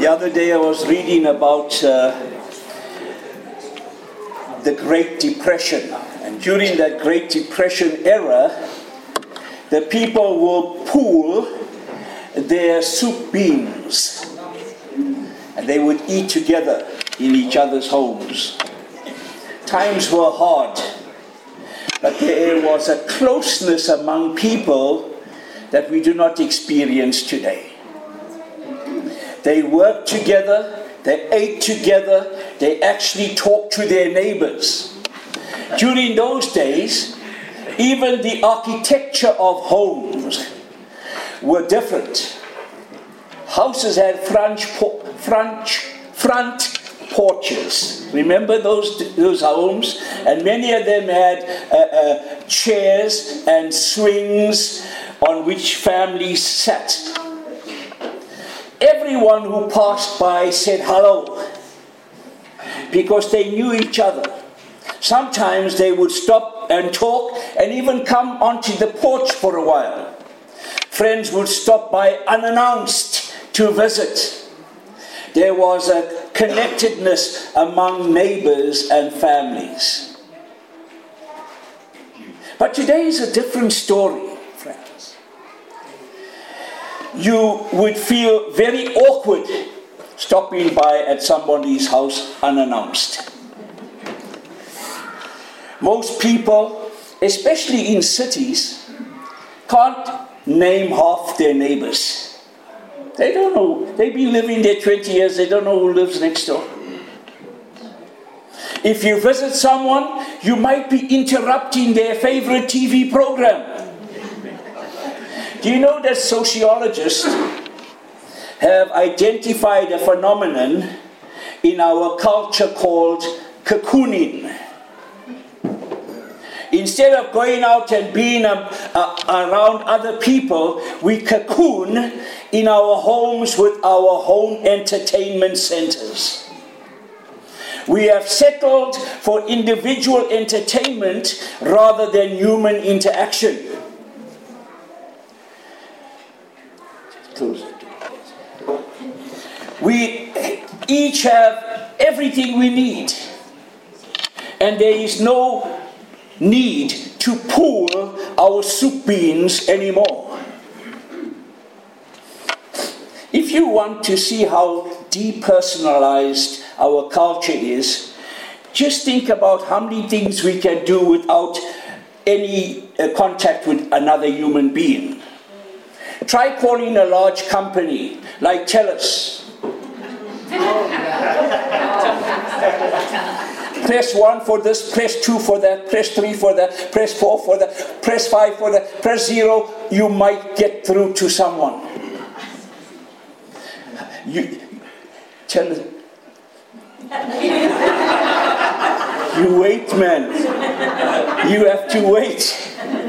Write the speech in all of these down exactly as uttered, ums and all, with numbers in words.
The other day I was reading about uh, the Great Depression. And during that Great Depression era, the people will pool their soup beans. And they would eat together in each other's homes. Times were hard. But there was a closeness among people that we do not experience today. They worked together, they ate together, they actually talked to their neighbors. During those days, even the architecture of homes were different. Houses had front, front, front porches. Remember those, those homes? And many of them had uh, uh, chairs and swings on which families sat. Everyone who passed by said hello because they knew each other. Sometimes they would stop and talk and even come onto the porch for a while. Friends would stop by unannounced to visit. There was a connectedness among neighbors and families. But today is a different story, friends. You would feel very awkward stopping by at somebody's house unannounced. Most people, especially in cities, can't name half their neighbors. They don't know. They've been living there twenty years. They don't know who lives next door. If you visit someone, you might be interrupting their favorite T V program. Do you know that sociologists have identified a phenomenon in our culture called cocooning? Instead of going out and being um, uh, around other people, we cocoon in our homes with our home entertainment centers. We have settled for individual entertainment rather than human interaction. We each have everything we need, and there is no need to pool our soup beans anymore. If you want to see how depersonalized our culture is, just think about how many things we can do without any uh, contact with another human being. Try calling a large company like TELUS. Press one for this, press two for that, press three for that, press four for that, press five for that, press zero. You might get through to someone. You tell you wait, man. You have to wait.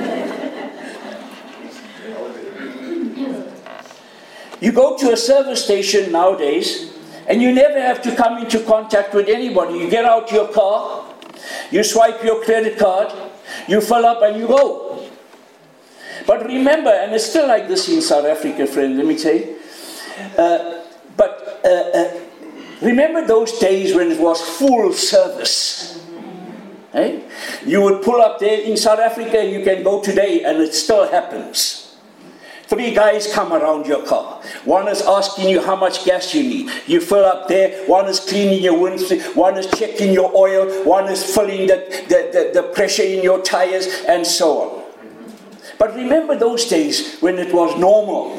You go to a service station nowadays, and you never have to come into contact with anybody. You get out your car, you swipe your credit card, you fill up and you go. But remember, and it's still like this in South Africa, friend, let me tell you. Uh, but uh, uh, remember those days when it was full service? Eh? You would pull up there in South Africa, you can go today, and it still happens. Three guys come around your car. One is asking you how much gas you need. You fill up there. One is cleaning your windscreen. One is checking your oil. One is filling the, the, the, the pressure in your tires, and so on. But remember those days when it was normal.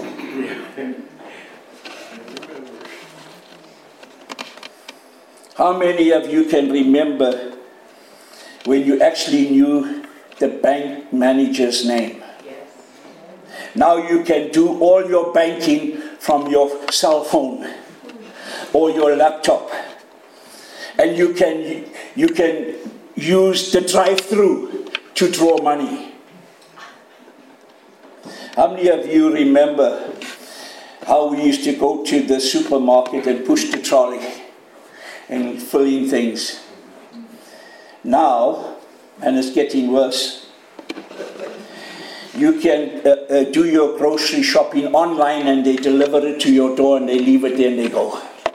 How many of you can remember when you actually knew the bank manager's name? Now you can do all your banking from your cell phone or your laptop. And you can, you can use the drive-through to draw money. How many of you remember how we used to go to the supermarket and push the trolley and fill in things? Now, and it's getting worse, you can uh, uh, do your grocery shopping online and they deliver it to your door and they leave it there and they go.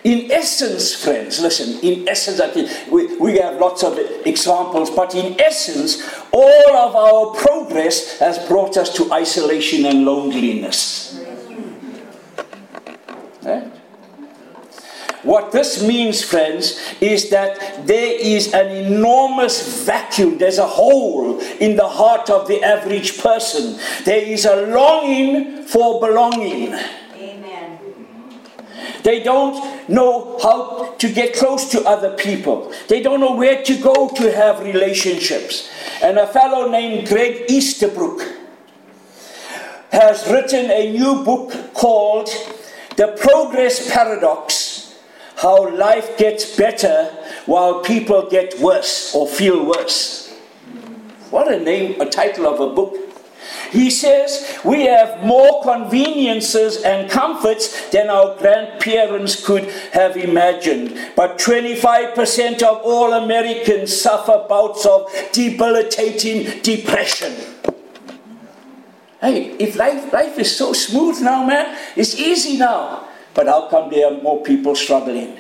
In essence, friends, listen, in essence, I think we, we have lots of examples, but in essence, all of our progress has brought us to isolation and loneliness. Right? What this means, friends, is that there is an enormous vacuum. There's a hole in the heart of the average person. There is a longing for belonging. Amen. They don't know how to get close to other people. They don't know where to go to have relationships. And a fellow named Greg Easterbrook has written a new book called The Progress Paradox: How Life Gets Better While People Get Worse or Feel Worse. What a name, a title of a book. He says, we have more conveniences and comforts than our grandparents could have imagined. But twenty-five percent of all Americans suffer bouts of debilitating depression. Hey, if life, life is so smooth now, man, it's easy now. But how come there are more people struggling?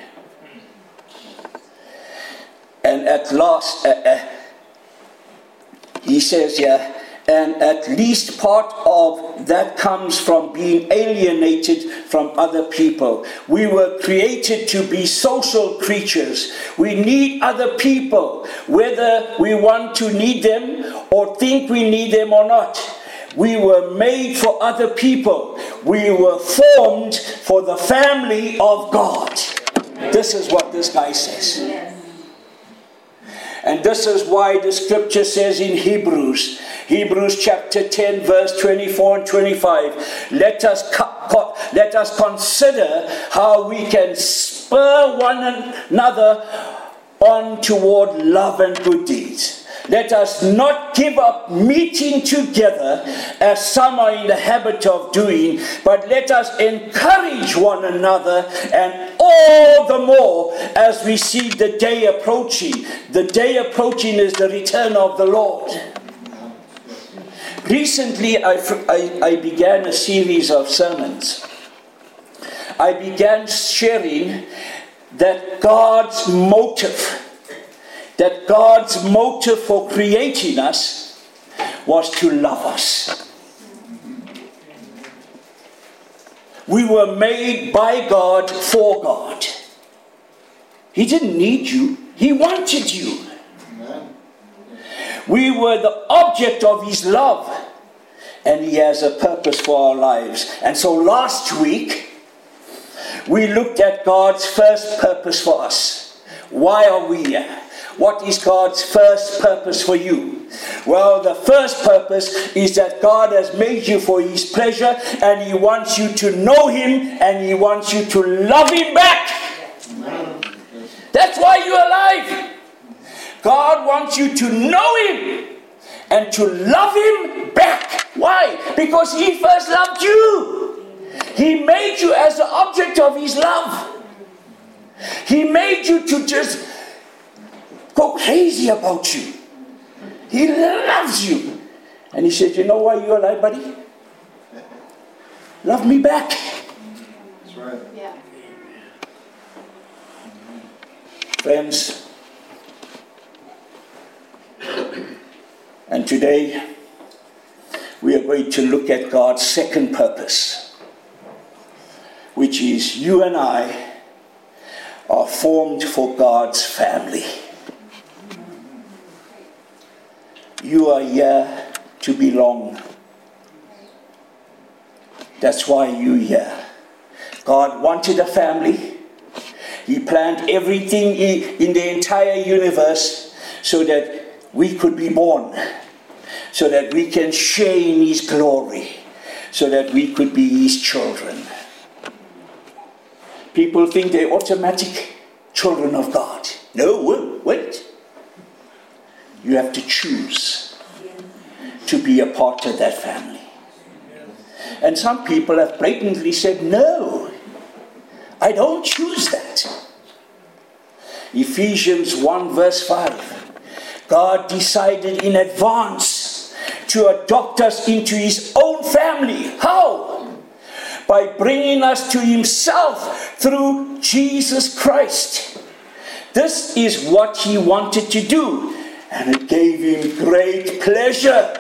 And at last, uh, uh, he says here, yeah, and at least part of that comes from being alienated from other people. We were created to be social creatures. We need other people, whether we want to need them or think we need them or not. We were made for other people. We were formed for the family of God. This is what this guy says. Yes. And this is why the scripture says in Hebrews, Hebrews chapter ten, verse twenty-four and twenty-five, let us, co- co- let us consider how we can spur one another on toward love and good deeds. Let us not give up meeting together as some are in the habit of doing, but let us encourage one another, and all the more as we see the day approaching. The day approaching is the return of the Lord. Recently, I, I, I began a series of sermons. I began sharing that God's motive that God's motive for creating us was to love us. We were made by God for God. He didn't need you. He wanted you. We were the object of His love, and He has a purpose for our lives. And so last week, we looked at God's first purpose for us. Why are we here? What is God's first purpose for you? Well, the first purpose is that God has made you for His pleasure, and He wants you to know Him, and He wants you to love Him back. That's why you're alive. God wants you to know Him and to love Him back. Why? Because He first loved you. He made you as the object of His love. He made you to just go crazy about you. He loves you. And He said, you know why you're alive, buddy? Love me back. That's right. Yeah. Friends, and today we are going to look at God's second purpose, which is you and I are formed for God's family. You are here to belong. That's why you're here. God wanted a family. He planned everything in the entire universe so that we could be born, so that we can share in His glory, so that we could be His children. People think they're automatic children of God. No, wait. You have to choose to be a part of that family. And some people have blatantly said, no, I don't choose that. Ephesians one verse five. God decided in advance to adopt us into His own family. How? by bringing us to himself through Jesus Christ. This is what he wanted to do, and it gave him great pleasure.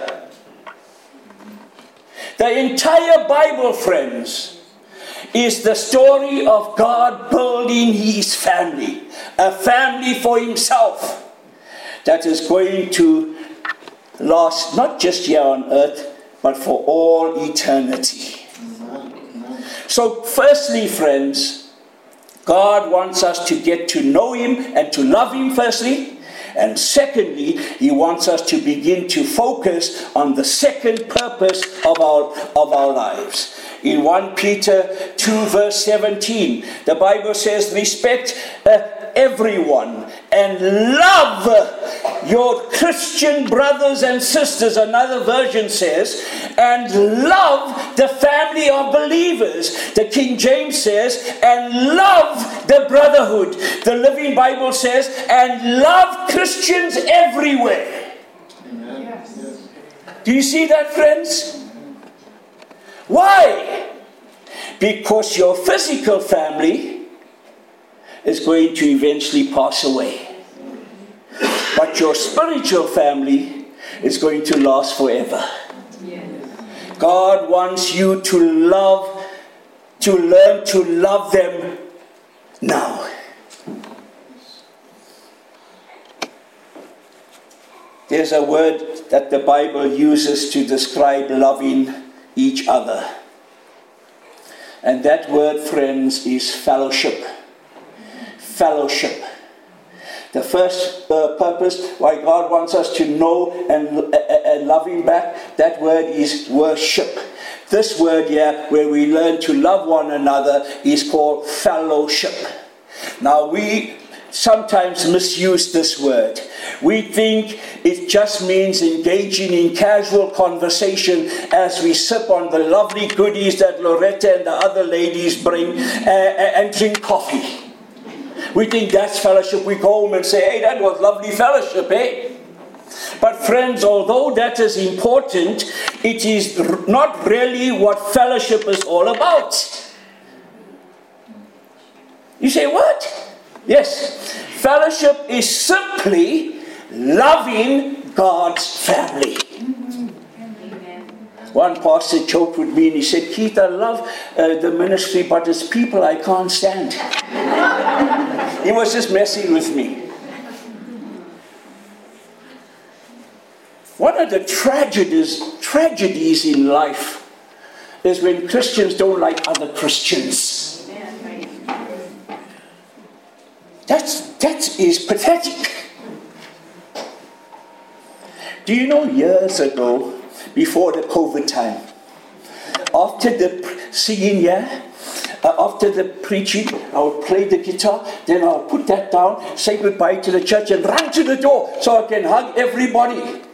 The entire Bible, friends, is the story of God building his family, a family for himself that is going to last not just here on earth, but for all eternity. So firstly, friends, God wants us to get to know him and to love him firstly. And secondly, he wants us to begin to focus on the second purpose of our, of our lives. In First Peter two verse seventeen, the Bible says, respect uh, everyone and love your Christian brothers and sisters. Another version says, and love the family of believers. The King James says, and love the brotherhood. The Living Bible says, and love Christians everywhere. Amen. Yes. Do you see that, friends? Why? Because your physical family is going to eventually pass away. But your spiritual family is going to last forever. God wants you to love, to learn to love them now. There's a word that the Bible uses to describe loving each other. And that word, friends, is fellowship. Fellowship. The first uh, purpose why God wants us to know and, uh, and love him back, that word is worship. This word here, where we learn to love one another, is called fellowship. Now we sometimes misuse this word. We think it just means engaging in casual conversation as we sip on the lovely goodies that Loretta and the other ladies bring uh, and drink coffee. We think that's fellowship. We go home and say, hey, that was lovely fellowship, eh? But friends, although that is important, it is not really what fellowship is all about. You say, what? Yes, fellowship is simply loving God's family. Amen. One pastor joked with me and he said, Keith, I love uh, the ministry, but it's people I can't stand. He was just messing with me. One of the tragedies, tragedies in life is when Christians don't like other Christians. That's, that is pathetic. Do you know, years ago, before the COVID time, after the singing, yeah, uh, after the preaching, I would play the guitar, then I would put that down, say goodbye to the church and run to the door so I can hug everybody.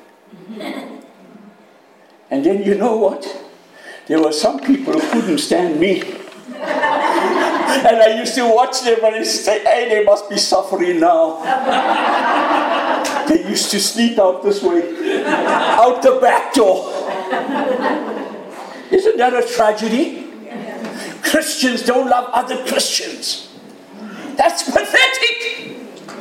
And then you know what? There were some people who couldn't stand me. And I used to watch them and I say, hey, they must be suffering now. They used to sneak out this way, out the back door. Isn't that a tragedy? Christians don't love other Christians. That's pathetic.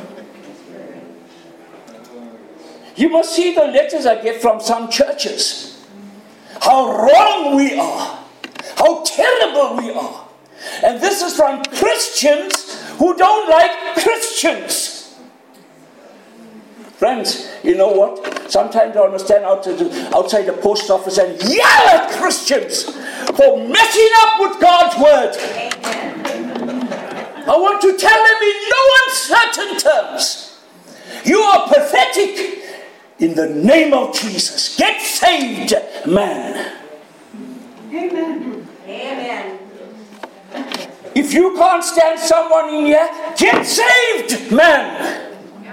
You must see the letters I get from some churches. How wrong we are. How terrible we are. And this is from Christians who don't like Christians. Friends, you know what? Sometimes I want to stand out to the, outside the post office and yell at Christians for messing up with God's word. I want to tell them in no uncertain terms, you are pathetic. In the name of Jesus, get saved, man. Amen. Amen. If you can't stand someone in here, get saved, man.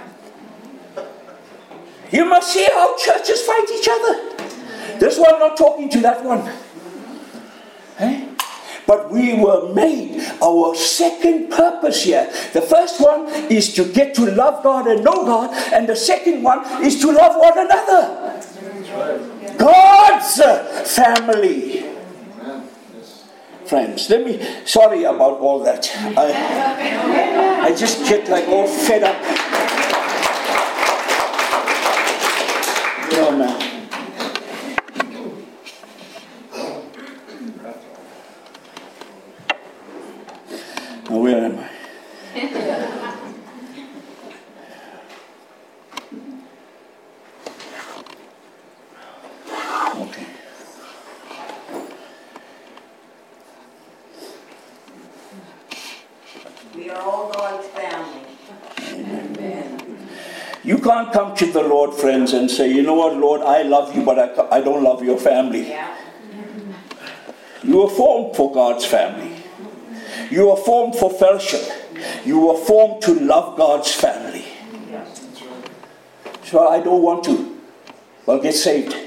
You must see how churches fight each other. This one not talking to that one. Eh? But we were made, our second purpose here. The first one is to get to love God and know God. And the second one is to love one another. God's family. friends. Let me, sorry about all that. I, I just get like all fed up. Oh man. Now where am I? Okay. We are all God's family. Amen. You can't come to the Lord, friends, and say, you know what, Lord, I love you, but I, I don't love your family. Yeah. You were formed for God's family. You were formed for fellowship. You were formed to love God's family. So I don't want to. Well, get saved.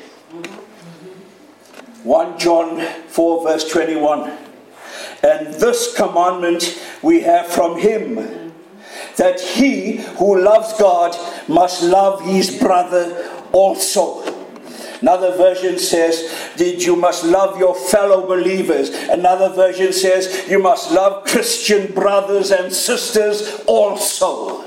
First John four verse twenty-one. And this commandment we have from him, that he who loves God must love his brother also. Another version says that you must love your fellow believers. Another version says you must love Christian brothers and sisters also.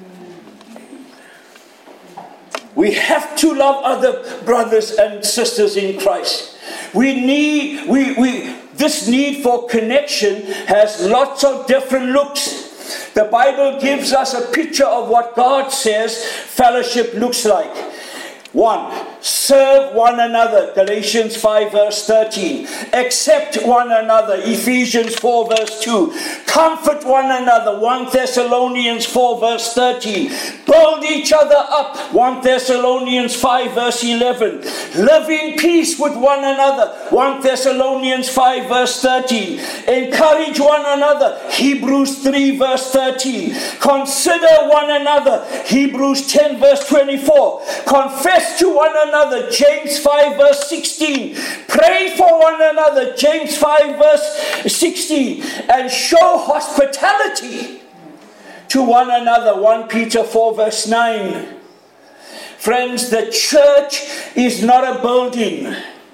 We have to love other brothers and sisters in Christ. We need, we, we, this need for connection has lots of different looks. The Bible gives us a picture of what God says fellowship looks like. One, serve one another, Galatians five verse thirteen. Accept one another, Ephesians four verse two. Comfort one another, First Thessalonians four verse thirteen. Build each other up, First Thessalonians five verse eleven. Live in peace with one another, First Thessalonians five verse thirteen. Encourage one another, Hebrews three verse thirteen. Consider one another, Hebrews ten verse twenty-four. Confess to one another, James five verse sixteen. Pray for one another, James five verse sixteen. And show hospitality to one another, First Peter four verse nine. Friends, the church is not a building.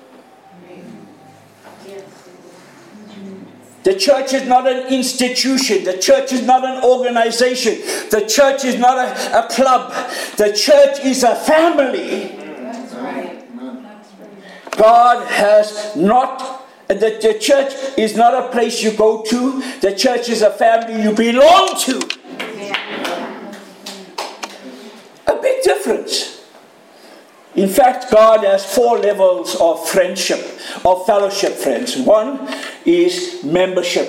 The church is not an institution. The church is not an organization. The church is not a, a club. The church is a family. That's right. God has not, the, the church is not a place you go to. The church is a family you belong to. A big difference. In fact, God has four levels of friendship, of fellowship, friends. One is membership.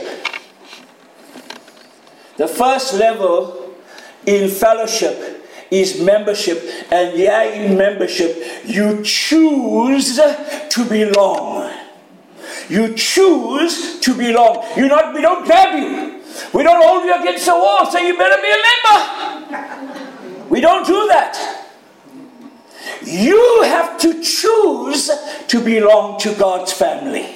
The first level in fellowship is membership. And yeah, in membership, you choose to belong. You choose to belong. You're not, we don't grab you. We don't hold you against the wall and say, you better be a member. We don't do that. You have to choose to belong to God's family.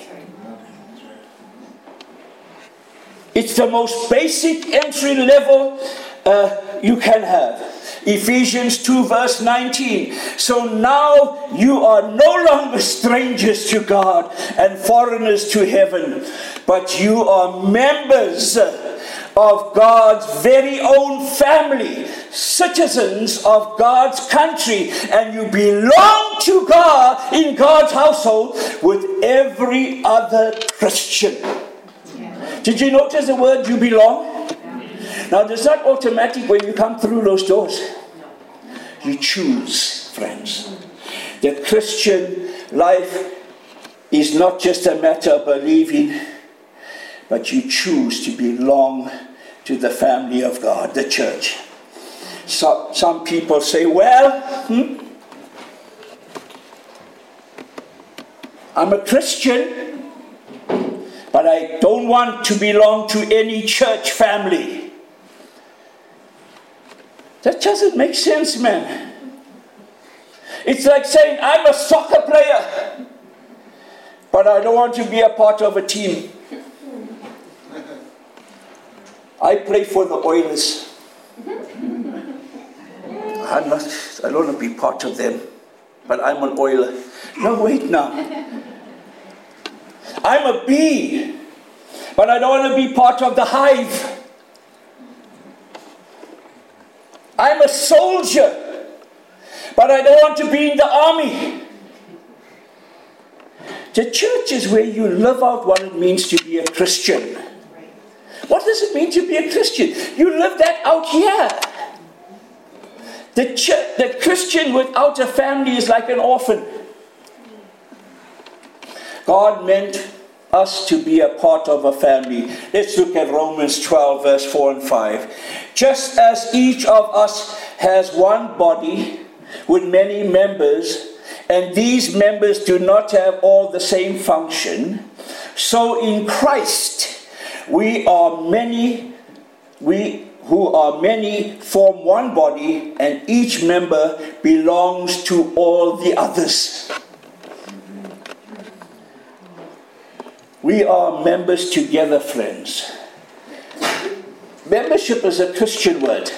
It's the most basic entry level uh, you can have. Ephesians two verse nineteen. So now you are no longer strangers to God and foreigners to heaven, but you are members of God's very own family, citizens of God's country, and you belong to God in God's household with every other Christian. Yeah. Did you notice the word you belong? Yeah. Now, it's not automatic when you come through those doors. You choose, friends. The Christian life is not just a matter of believing, but you choose to belong to the family of God, the church. So, some people say, well, hmm, I'm a Christian, but I don't want to belong to any church family. That doesn't make sense, man. It's like saying, I'm a soccer player, but I don't want to be a part of a team. I play for the Oilers. I'm not, I don't want to be part of them, but I'm an Oiler. No, wait now. I'm a bee. but I don't want to be part of the hive. I'm a soldier, but I don't want to be in the army. The church is where you live out what it means to be a Christian. What does it mean to be a Christian? You live that out here. The, church, the Christian without a family is like an orphan. God meant us to be a part of a family. Let's look at Romans twelve, verse four and five. Just as each of us has one body with many members, and these members do not have all the same function, so in Christ we are many, we who are many form one body, and each member belongs to all the others. We are members together, friends. Membership is a Christian word.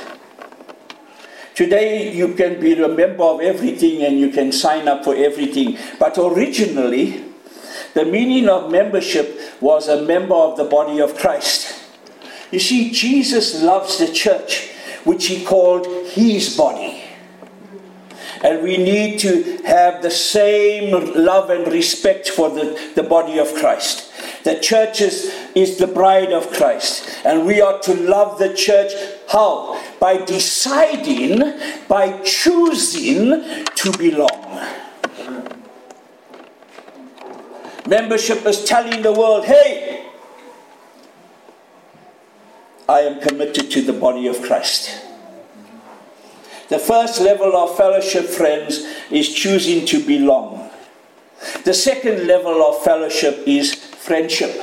Today you can be a member of everything and you can sign up for everything. But originally, the meaning of membership was a member of the body of Christ. You see, Jesus loves the church, which he called his body. And we need to have the same love and respect for the, the body of Christ. The church is, is the bride of Christ. And we are to love the church. How? By deciding, by choosing to belong. Membership is telling the world, hey, I am committed to the body of Christ. The first level of fellowship, friends, is choosing to belong. The second level of fellowship is friendship.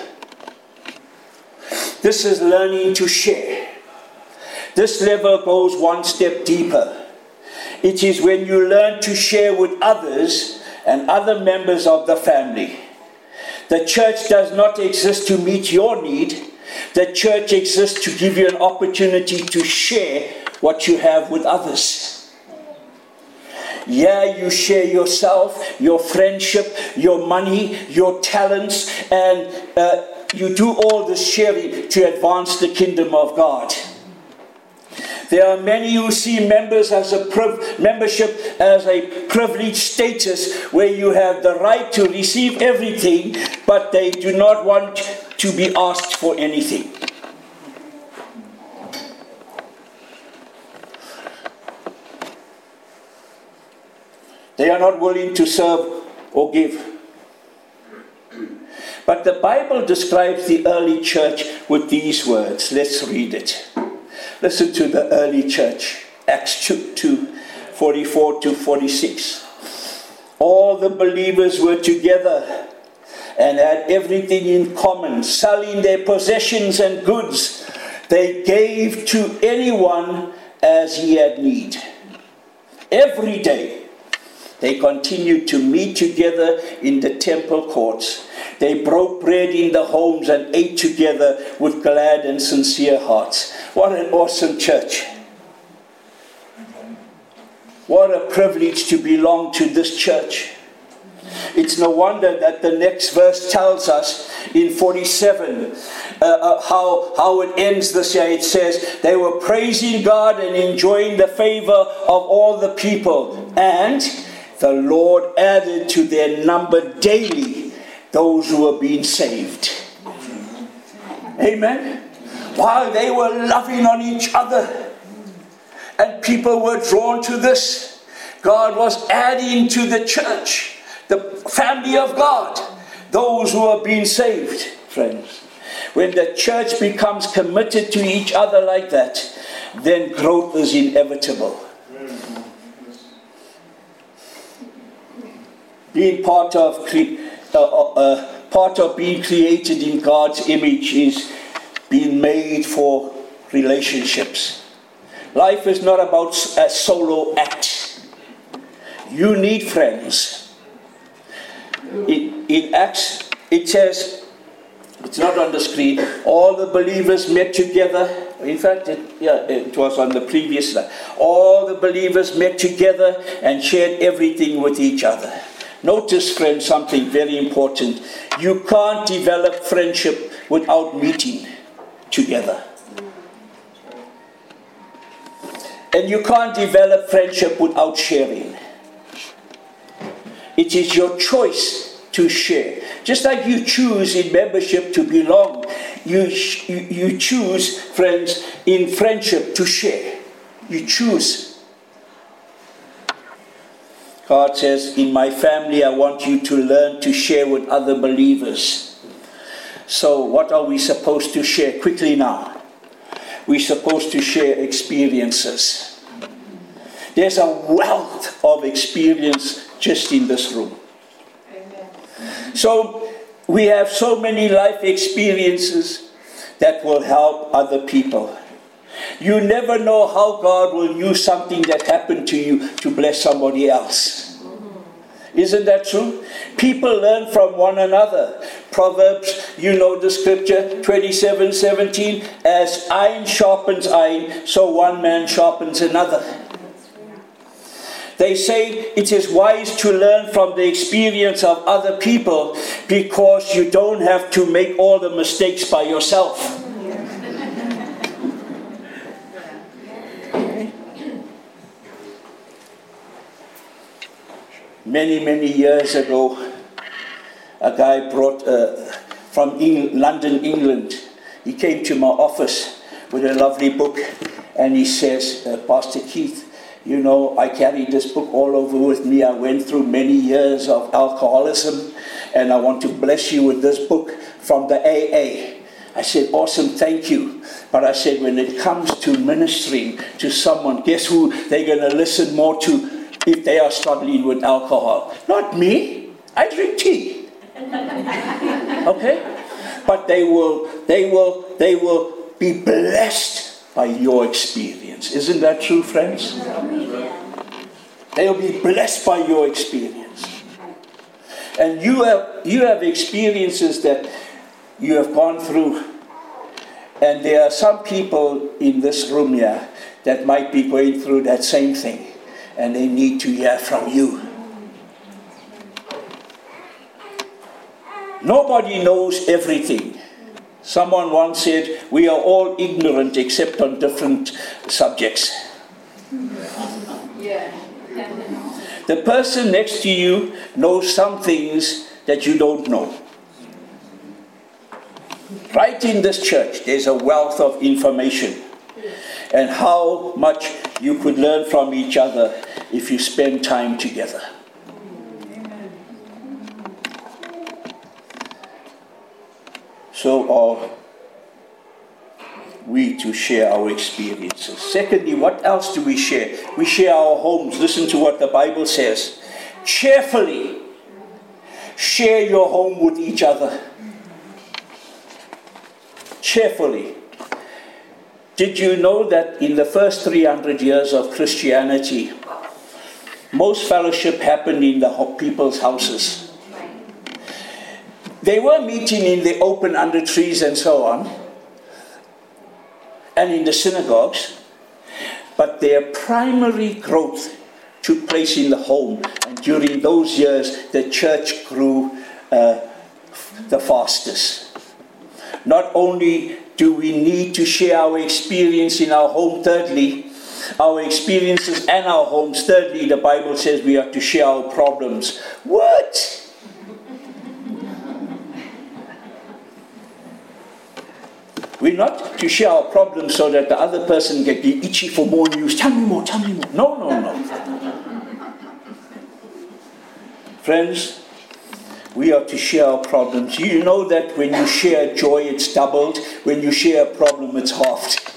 This is learning to share. This level goes one step deeper. It is when you learn to share with others and other members of the family. The church does not exist to meet your need. The church exists to give you an opportunity to share what you have with others. Yeah, you share yourself, your friendship, your money, your talents, and uh, you do all this sharing to advance the kingdom of God. There are many who see members as a priv- membership as a privileged status where you have the right to receive everything, but they do not want to be asked for anything. They are not willing to serve or give. But the Bible describes the early church with these words. Let's read it. Listen to the early church. Acts two, forty-four to forty-six. All the believers were together and had everything in common, selling their possessions and goods. They gave to anyone as he had need. Every day, they continued to meet together in the temple courts. They broke bread in the homes and ate together with glad and sincere hearts. What an awesome church. What a privilege to belong to this church. It's no wonder that the next verse tells us in forty-seven uh, uh, how, how it ends this year. It says, they were praising God and enjoying the favor of all the people. And the Lord added to their number daily those who were being saved. Amen. While they were loving on each other and people were drawn to this, God was adding to the church, the family of God, those who are being saved, friends. When the church becomes committed to each other like that, then growth is inevitable. Being part of cre- uh, uh, part of being created in God's image is being made for relationships. Life is not about a solo act. You need friends. In, in Acts, it says, it's not on the screen, all the believers met together. In fact, it, yeah, it was on the previous slide. All the believers met together and shared everything with each other. Notice, friends, something very important. You can't develop friendship without meeting together. And you can't develop friendship without sharing. It is your choice to share. Just like you choose in membership to belong, you, you, you choose, friends, in friendship to share. You choose. God says, in my family, I want you to learn to share with other believers. So what are we supposed to share? Quickly now. We're supposed to share experiences. There's a wealth of experience just in this room. Amen. So we have so many life experiences that will help other people. You never know how God will use something that happened to you to bless somebody else. Isn't that true? People learn from one another. Proverbs, you know the scripture, twenty-seven seventeen, as iron sharpens iron, so one man sharpens another. They say it is wise to learn from the experience of other people because you don't have to make all the mistakes by yourself. Many, many years ago, a guy brought uh, from Eng- London, England. He came to my office with a lovely book, and he says, uh, Pastor Keith, you know, I carry this book all over with me. I went through many years of alcoholism, and I want to bless you with this book from the A A. I said, awesome, thank you. But I said, when it comes to ministering to someone, guess who they're going to listen more to if they are struggling with alcohol? Not me. I drink tea. Okay? But they will, they will, they will be blessed by your experience. Isn't that true, friends? They will be blessed by your experience. And you have, you have experiences that you have gone through. And there are some people in this room here that might be going through that same thing. And they need to hear from you. Nobody knows everything. Someone once said, we are all ignorant except on different subjects. Yeah. The person next to you knows some things that you don't know. Right in this church, there's a wealth of information. And how much you could learn from each other if you spend time together. So are we to share our experiences. Secondly, what else do we share? We share our homes. Listen to what the Bible says. Cheerfully share your home with each other. Cheerfully. Did you know that in the first three hundred years of Christianity, most fellowship happened in the people's houses? They were meeting in the open under trees and so on, and in the synagogues, but their primary growth took place in the home. And during those years, the church grew uh, the fastest. Not only do we need to share our experience in our home, thirdly, our experiences and our homes, thirdly, the Bible says we have to share our problems. What? We're not to share our problems so that the other person can be itchy for more news. Tell me more, tell me more. No, no, no. Friends, we are to share our problems. You know that when you share joy, it's doubled. When you share a problem, it's halved.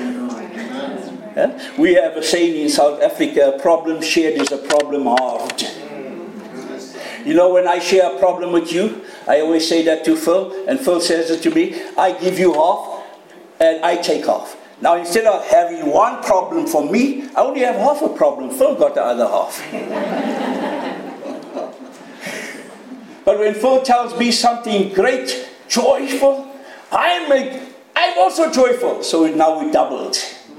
Yeah? We have a saying in South Africa, a problem shared is a problem halved. You know, when I share a problem with you, I always say that to Phil, and Phil says it to me, I give you half, and I take half. Now, instead of having one problem for me, I only have half a problem. Phil got the other half. But when Phil tells me something great, joyful, I make, I'm also joyful. So now we doubled.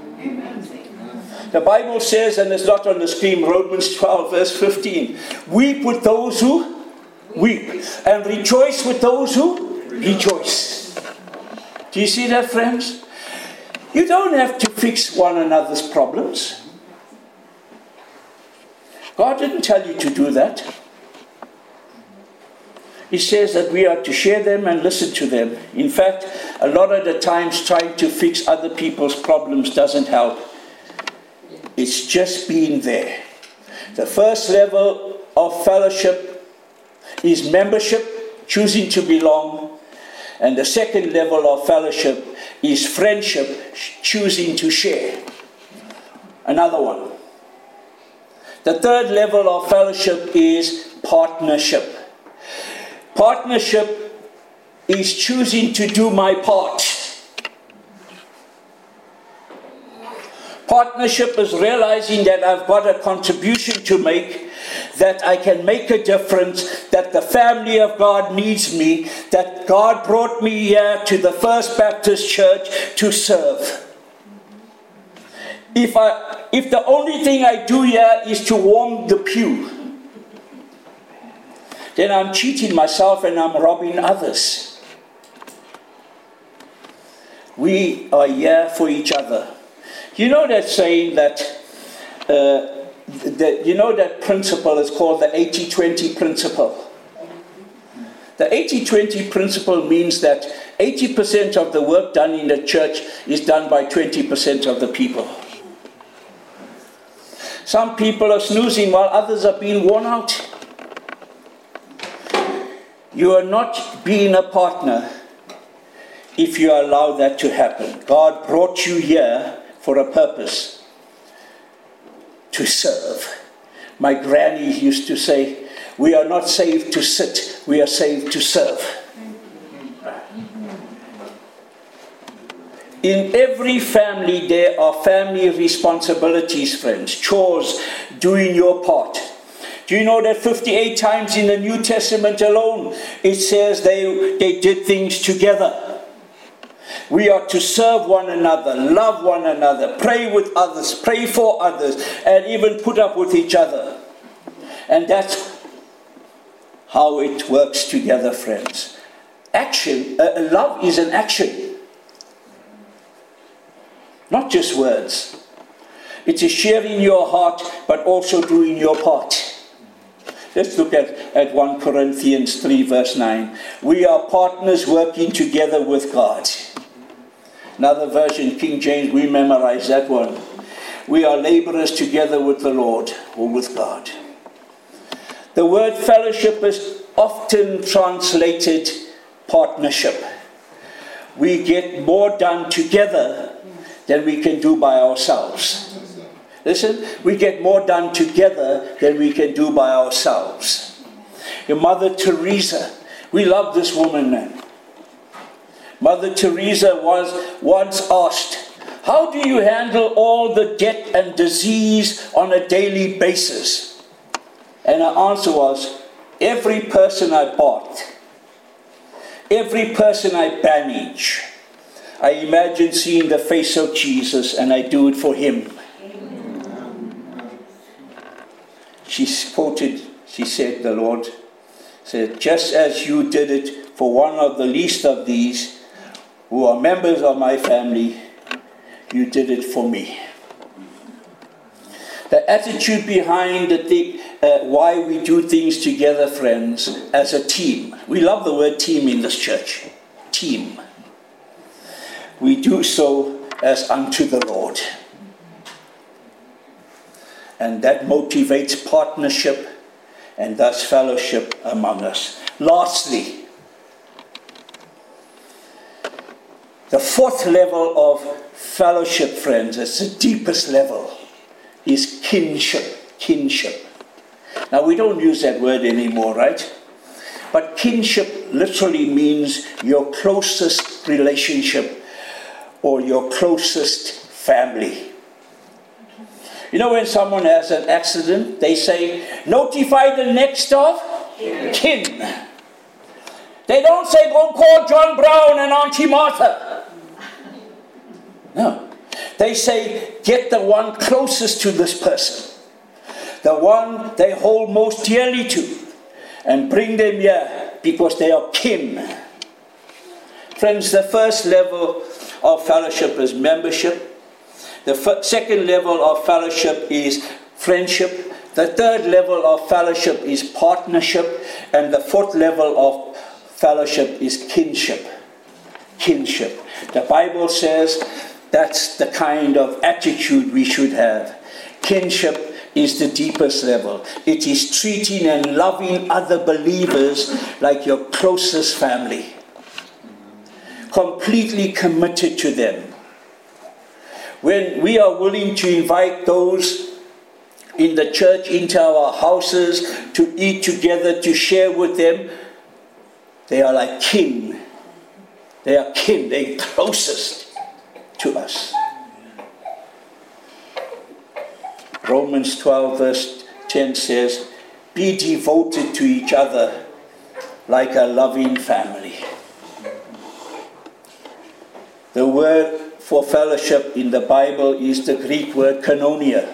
The Bible says, and it's not on the screen, Romans twelve, verse fifteen, weep with those who weep, and rejoice with those who rejoice. Do you see that, friends? You don't have to fix one another's problems. God didn't tell you to do that. He says that we are to share them and listen to them. In fact, a lot of the times trying to fix other people's problems doesn't help. It's just being there. The first level of fellowship is membership, choosing to belong. And the second level of fellowship is friendship, choosing to share. Another one. The third level of fellowship is partnership. Partnership is choosing to do my part. Partnership is realizing that I've got a contribution to make, that I can make a difference, that the family of God needs me, that God brought me here to the First Baptist Church to serve. If I, if the only thing I do here is to warm the pew, then I'm cheating myself and I'm robbing others. We are here for each other. You know that saying that, uh, that you know that principle is called the eighty twenty principle. The eighty twenty principle means that eighty percent of the work done in the church is done by twenty percent of the people. Some people are snoozing while others are being worn out. You are not being a partner if you allow that to happen. God brought you here for a purpose, to serve. My granny used to say, we are not saved to sit, we are saved to serve. In every family there are family responsibilities, friends, chores, doing your part. Do you know that fifty-eight times in the New Testament alone it says they, they did things together? We are to serve one another, love one another, pray with others, pray for others, and even put up with each other. And that's how it works together, friends. Action, uh, love is an action. Not just words. It is sharing your heart, but also doing your part. Let's look at, at First Corinthians three verse nine. We are partners working together with God. Another version, King James, we memorize that one. We are laborers together with the Lord, or with God. The word fellowship is often translated partnership. We get more done together than we can do by ourselves. Listen, we get more done together than we can do by ourselves. Your Mother Teresa, we love this woman, man. Mother Teresa was once asked, how do you handle all the debt and disease on a daily basis? And her answer was, every person I bath, every person I bandage, I imagine seeing the face of Jesus and I do it for him. She quoted, she said, the Lord said, just as you did it for one of the least of these, who are members of my family, you did it for me. The attitude behind the thing, uh, why we do things together, friends, as a team. We love the word team in this church. Team. We do so as unto the Lord. And that motivates partnership and thus fellowship among us. Lastly, the fourth level of fellowship, friends, it's the deepest level, is kinship. Kinship. Now, we don't use that word anymore, right? But kinship literally means your closest relationship or your closest family. You know, when someone has an accident, they say, notify the next of kin. They don't say, go call John Brown and Auntie Martha. No. They say, get the one closest to this person. The one they hold most dearly to. And bring them here because they are kin. Friends, the first level of fellowship is membership. The f- second level of fellowship is friendship. The third level of fellowship is partnership. And the fourth level of fellowship is kinship. Kinship. The Bible says that's the kind of attitude we should have. Kinship is the deepest level. It is treating and loving other believers like your closest family. Completely committed to them. When we are willing to invite those in the church into our houses to eat together, to share with them, they are like kin. They are kin. They are closest to us. Romans twelve verse ten says, be devoted to each other like a loving family. The word for fellowship in the Bible is the Greek word koinonia.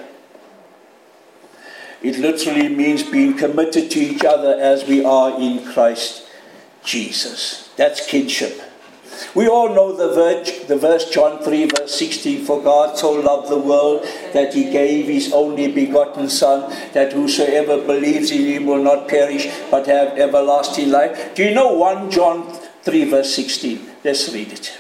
It literally means being committed to each other as we are in Christ Jesus. That's kinship. We all know the verse, the verse John three verse sixteen, for God so loved the world that he gave his only begotten Son, that whosoever believes in him will not perish but have everlasting life. Do you know First John three verse sixteen? Let's read it.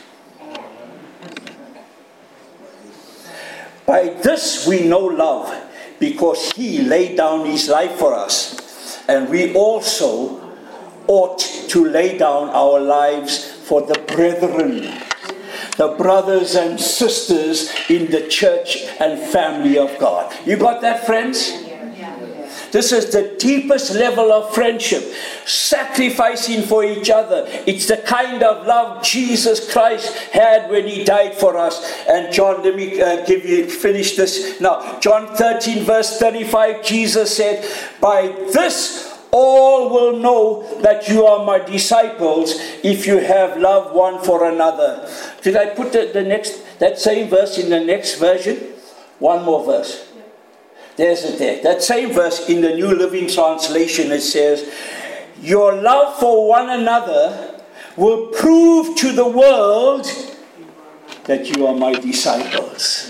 By this we know love, because he laid down his life for us, and we also ought to lay down our lives for the brethren, the brothers and sisters in the church and family of God. You got that, friends? This is the deepest level of friendship, sacrificing for each other. It's the kind of love Jesus Christ had when he died for us. And John, let me uh, give you finish this now. John thirteen verse thirty-five, Jesus said, by this all will know that you are my disciples if you have love one for another. Did I put the, the next that same verse in the next version? One more verse. There's it there. That same verse in the New Living Translation, it says, your love for one another will prove to the world that you are my disciples.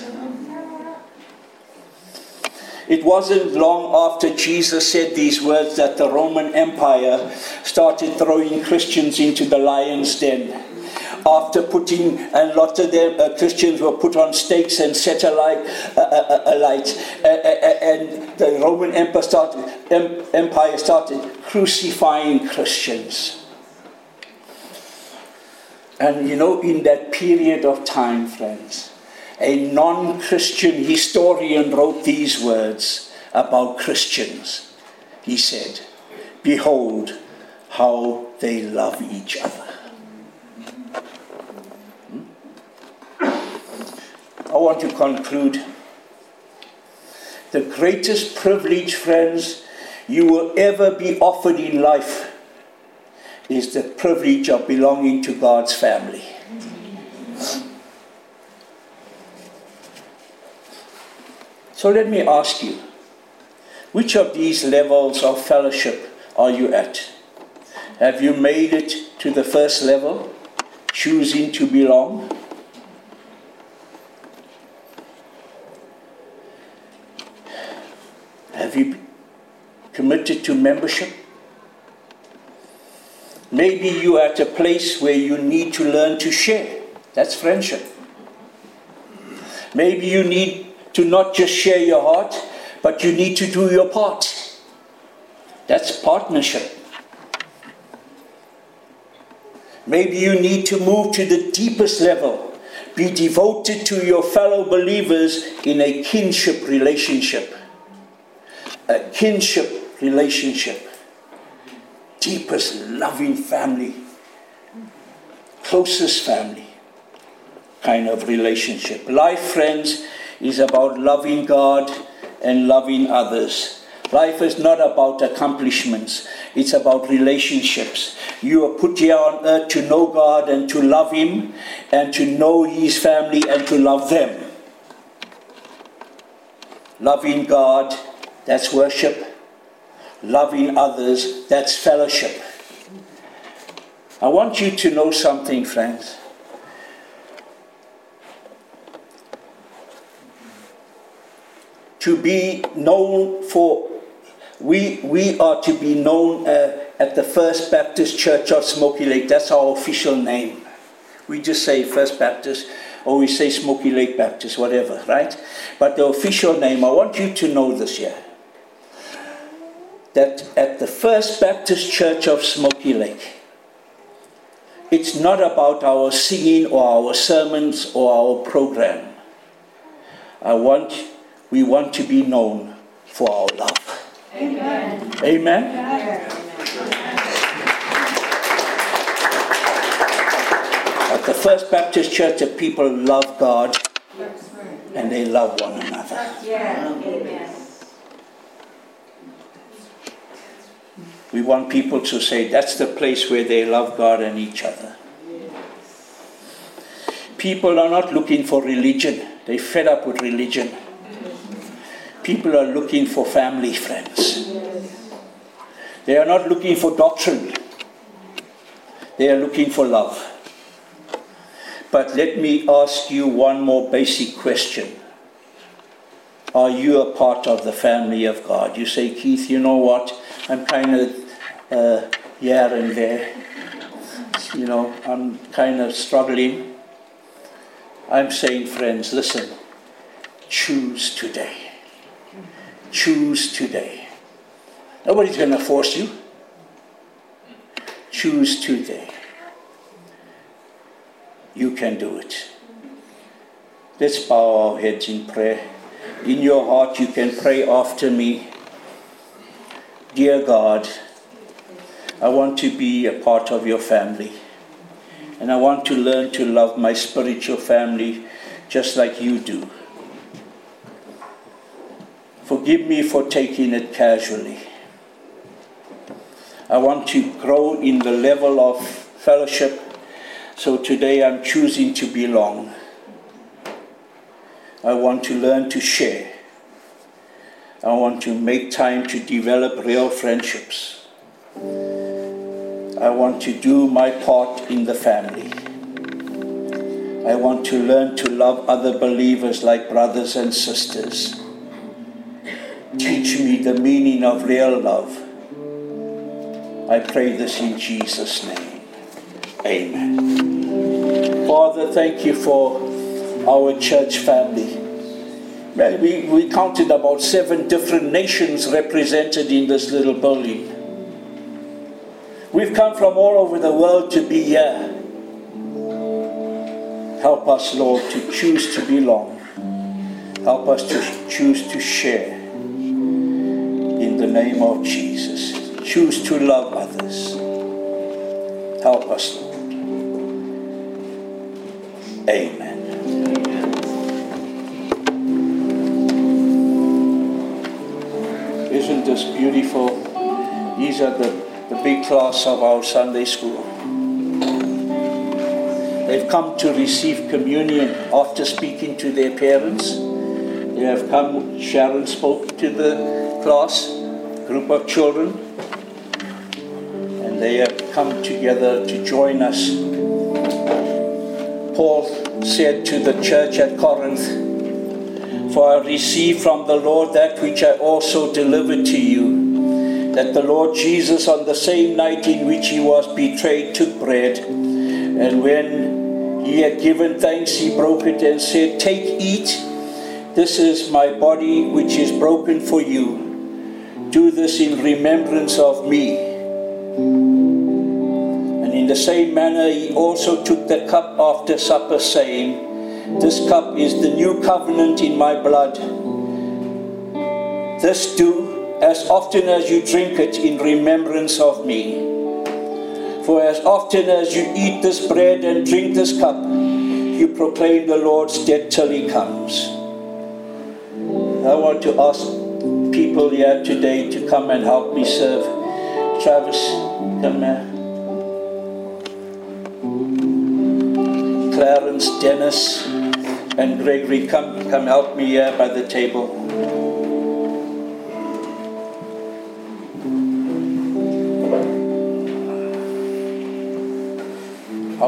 It wasn't long after Jesus said these words that the Roman Empire started throwing Christians into the lion's den. After putting, and lots of them, uh, Christians were put on stakes and set alight, uh, uh, alight. Uh, uh, and the Roman Empire started, em, Empire started crucifying Christians. And you know, in that period of time, friends, a non-Christian historian wrote these words about Christians. He said, behold how they love each other. I want to conclude. The greatest privilege, friends, you will ever be offered in life is the privilege of belonging to God's family. So let me ask you, which of these levels of fellowship are you at? Have you made it to the first level, choosing to belong? Have you committed to membership? Maybe you're at a place where you need to learn to share. That's friendship. Maybe you need to not just share your heart, but you need to do your part. That's partnership. Maybe you need to move to the deepest level. Be devoted to your fellow believers in a kinship relationship. A kinship relationship. Deepest loving family. Closest family kind of relationship. Life, friends, is about loving God and loving others. Life is not about accomplishments. It's about relationships. You are put here on earth to know God and to love Him and to know His family and to love them. Loving God, that's worship. Loving others, that's fellowship. I want you to know something, friends. To be known for, we we are to be known uh, at the First Baptist Church of Smoky Lake. That's our official name. We just say First Baptist, or we say Smoky Lake Baptist, whatever, right? But the official name, I want you to know this year, that at the First Baptist Church of Smoky Lake, it's not about our singing or our sermons or our program. I want, we want to be known for our love. Amen. Amen? Amen. At the First Baptist Church, the people love God and they love one another. Yeah. Amen. We want people to say that's the place where they love God and each other. People are not looking for religion. They're fed up with religion. People are looking for family, friends. They are not looking for doctrine. They are looking for love. But let me ask you one more basic question. Are you a part of the family of God? You say, Keith, you know what? I'm kind of uh, here and there. You know, I'm kind of struggling. I'm saying, friends, listen. Choose today. Choose today. Nobody's going to force you. Choose today. You can do it. Let's bow our heads in prayer. In your heart, you can pray after me. Dear God, I want to be a part of your family. And I want to learn to love my spiritual family just like you do. Forgive me for taking it casually. I want to grow in the level of fellowship. So today I'm choosing to belong. I want to learn to share. I want to make time to develop real friendships. I want to do my part in the family. I want to learn to love other believers like brothers and sisters. Teach me the meaning of real love. I pray this in Jesus' name. Amen. Father, thank you for our church family. Well, we, we counted about seven different nations represented in this little building. We've come from all over the world to be here. Help us, Lord, to choose to belong. Help us to choose to share. In the name of Jesus. Choose to love others. Help us, Lord. Amen. Isn't this beautiful? These are the, the big class of our Sunday school. They've come to receive communion after speaking to their parents. They have come, Sharon spoke to the class, group of children, and they have come together to join us. Paul said to the church at Corinth, for I received from the Lord that which I also delivered to you, that the Lord Jesus on the same night in which he was betrayed took bread, and when he had given thanks, he broke it and said, take, eat, this is my body which is broken for you. Do this in remembrance of me. And in the same manner he also took the cup after supper, saying, this cup is the new covenant in my blood. This do as often as you drink it in remembrance of me. For as often as you eat this bread and drink this cup, you proclaim the Lord's death till he comes. I want to ask people here today to come and help me serve. Travis, come here. Clarence, Dennis, and Gregory, come, come help me here by the table.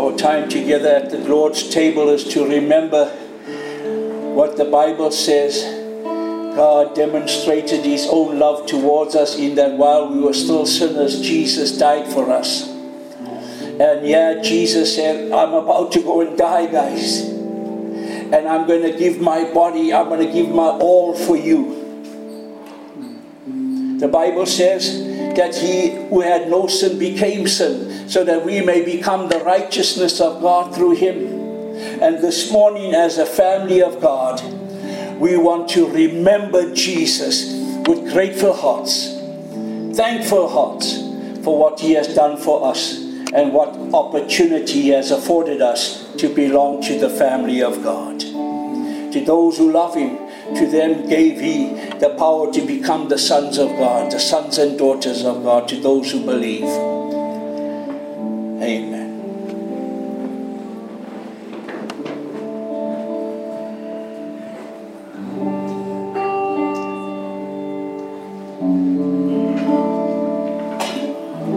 our time together at the Lord's table is to remember what the Bible says. God demonstrated His own love towards us in that while we were still sinners, Jesus died for us. And yeah, Jesus said, I'm about to go and die, guys. And I'm going to give my body, I'm going to give my all for you. The Bible says that He who had no sin became sin, so that we may become the righteousness of God through Him. And this morning, as a family of God, we want to remember Jesus with grateful hearts, thankful hearts for what He has done for us and what opportunity He has afforded us to belong to the family of God. To those who love Him, to them gave He the power to become the sons of God, the sons and daughters of God, to those who believe. Amen.